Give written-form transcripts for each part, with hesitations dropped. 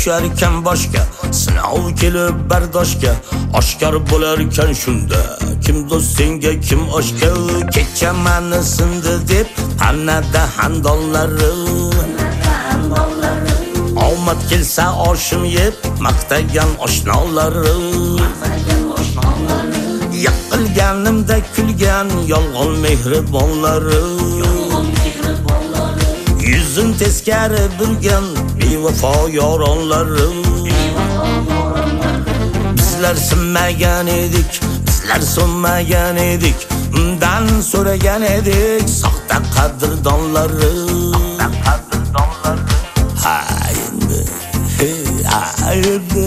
tushar ekan boshga, sinov kelib bardoshga, oshkor bo'lar ekan shunda, kim do'st senga kim oshka. Kecha meni sindi deb panada handonlari, omad kelsa oshim yeb maqtagan oshnolari, yiqilganimda kulgan yolg'on mehribonlari, yuzim teskari burgan bevafo yoronlari. Bizlar sinmagan edik, bizlar so'nmagan edik, undan so'ragan edik soxta qadrdonlari. Haydi, haydi.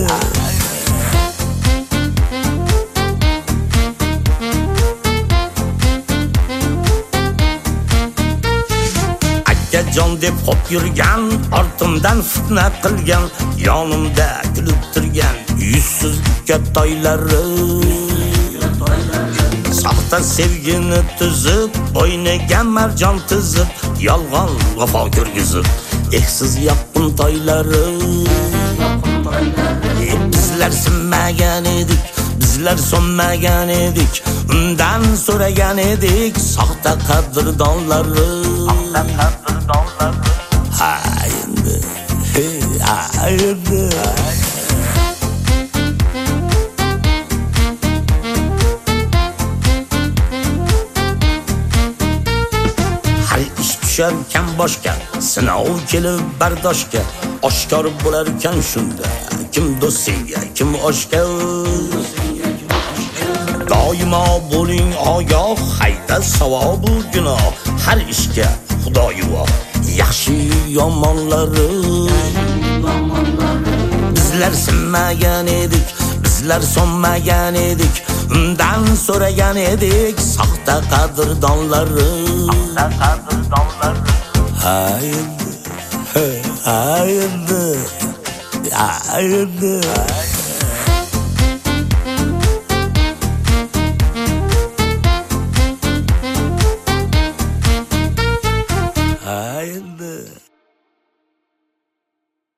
Jon deb hop yurgan, ortimdan fitna qilgan, yonimda kulib turgan yuzsizlikka toylari. Soxta sevgini tuzib, bo'yniga marjon tizib, yolg'on vafo ko'rgizib, ehsiz yoqqin toylari. Bizlar sinmagan edik, bizlar so'nmagan edik, undan so'ragan edik soxta qadrdonlari. Haydi, haydi. Har ish tushar ekan boshga, sinov kelib bardoshga, oshkor bo'lar ekan shunda, kim do'st senga kim oshka. Doimo bo'ling ogoh, hayda savobu gunoh, har ishga Xudoyvo yaxshi yomonlari. Bizlar sinmagan edik, bizlar so'nmagan edik, undan so'ragan edik soxta qadrdonlari. Haydi, haydi, haydi.